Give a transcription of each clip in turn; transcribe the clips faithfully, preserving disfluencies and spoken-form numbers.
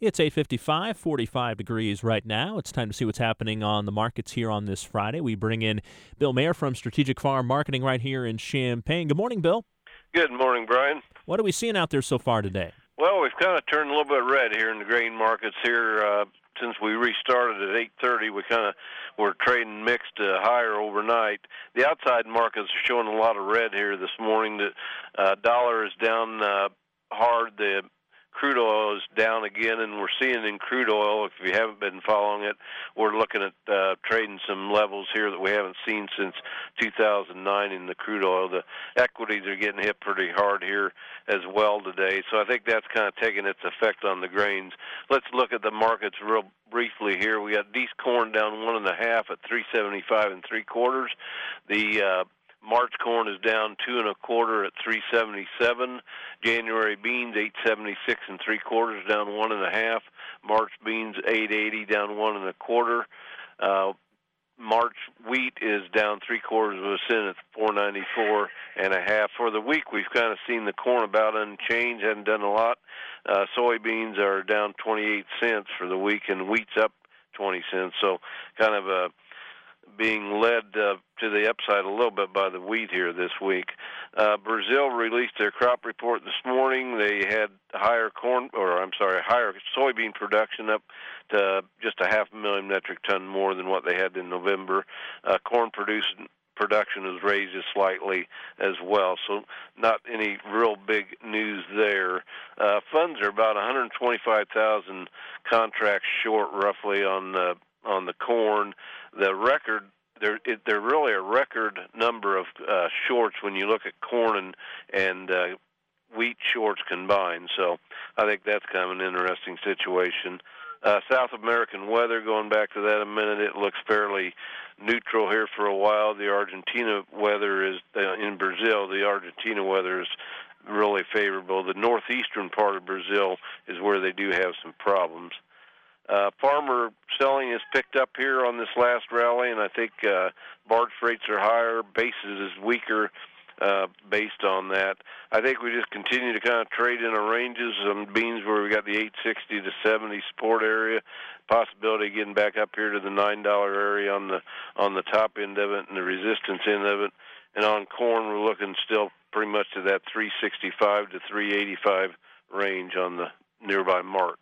It's eight fifty-five, forty-five degrees right now. It's time to see what's happening on the markets here on this Friday. We bring in Bill Mayer from Strategic Farm Marketing right here in Champaign. Good morning, Bill. Good morning, Brian. What are we seeing out there so far today? Well, we've kind of turned a little bit red here in the grain markets here. Uh, since we restarted at eight thirty, we kind of were trading mixed to higher overnight. The outside markets are showing a lot of red here this morning. The uh, dollar is down uh, hard. The crude oil is down again, and we're seeing in crude oil, if you haven't been following it, we're looking at uh, trading some levels here that we haven't seen since two thousand nine in the crude oil. The equities are getting hit pretty hard here as well today, so I think that's kind of taking its effect on the grains. Let's look at the markets real briefly here. We got East corn down one and a half at three seventy-five and three quarters. The uh, March corn is down two and a quarter at three seventy-seven. January beans eight seventy-six and three quarters, down one and a half. March beans eight eighty, down one and a quarter. Uh, March wheat is down three quarters of a cent at four ninety-four and a half. For the week, we've kind of seen the corn about unchanged, hadn't done a lot. Uh, soybeans are down twenty-eight cents for the week, and wheat's up twenty cents. So kind of a being led uh, to the upside a little bit by the wheat here this week. Uh, Brazil released their crop report this morning. They had higher corn, or I'm sorry, higher soybean production up to just a half a million metric ton more than what they had in November. Uh, corn producing production is raised just slightly as well, so not any real big news there. Uh, funds are about one hundred twenty-five thousand contracts short, roughly, on the on the corn. The record, they're, it, they're really a record number of uh, shorts when you look at corn and, and uh, wheat shorts combined. So I think that's kind of an interesting situation. Uh, South American weather, going back to that a minute, it looks fairly neutral here for a while. The Argentina weather is, uh, in Brazil, the Argentina weather is really favorable. The northeastern part of Brazil is where they do have some problems. Uh, farmer selling has picked up here on this last rally, and I think uh, barge rates are higher, basis is weaker uh, based on that. I think we just continue to kind of trade in our ranges. Some beans where we got the eight sixty to seventy support area, possibility of getting back up here to the nine dollar area on the on the top end of it and the resistance end of it. And on corn, we're looking still pretty much to that three sixty-five to three eighty-five range on the nearby March.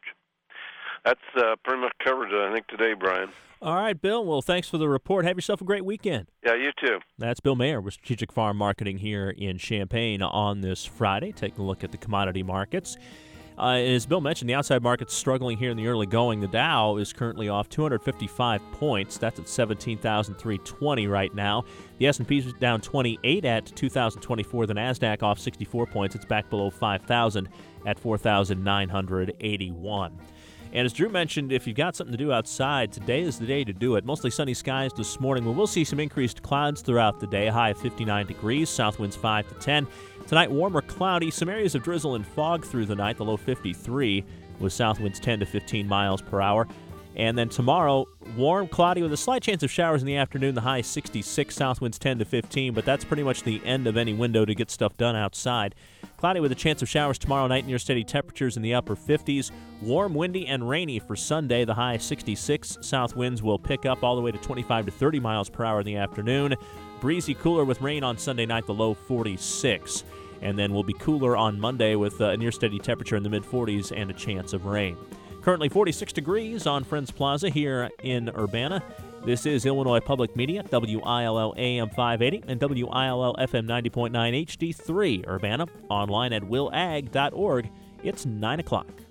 That's uh, pretty much covered, I think, today, Brian. All right, Bill. Well, thanks for the report. Have yourself a great weekend. Yeah, you too. That's Bill Mayer with Strategic Farm Marketing here in Champaign on this Friday. Taking a look at the commodity markets. Uh, as Bill mentioned, the outside market's struggling here in the early going. The Dow is currently off two hundred fifty-five points. That's at seventeen thousand three hundred twenty right now. The S and P is down twenty-eight at two thousand twenty-four. The NASDAQ off sixty-four points. It's back below five thousand at four thousand nine hundred eighty-one. And as Drew mentioned, if you've got something to do outside, today is the day to do it. Mostly sunny skies this morning. We will see some increased clouds throughout the day. A high of fifty-nine degrees, south winds five to ten. Tonight, warmer, cloudy, some areas of drizzle and fog through the night, the low fifty-three, with south winds ten to fifteen miles per hour. And then tomorrow, warm, cloudy, with a slight chance of showers in the afternoon, the high sixty-six, south winds ten to fifteen, but that's pretty much the end of any window to get stuff done outside. Cloudy with a chance of showers tomorrow night, near steady temperatures in the upper fifties. Warm, windy, and rainy for Sunday, the high sixty-six. South winds will pick up all the way to twenty-five to thirty miles per hour in the afternoon. Breezy, cooler with rain on Sunday night, the low forty-six. And then we'll be cooler on Monday with a near steady temperature in the mid forties and a chance of rain. Currently forty-six degrees on Friends Plaza here in Urbana. This is Illinois Public Media, W I L L A M five eighty and W I L L F M ninety point nine H D three Urbana. Online at will ag dot org. It's nine o'clock.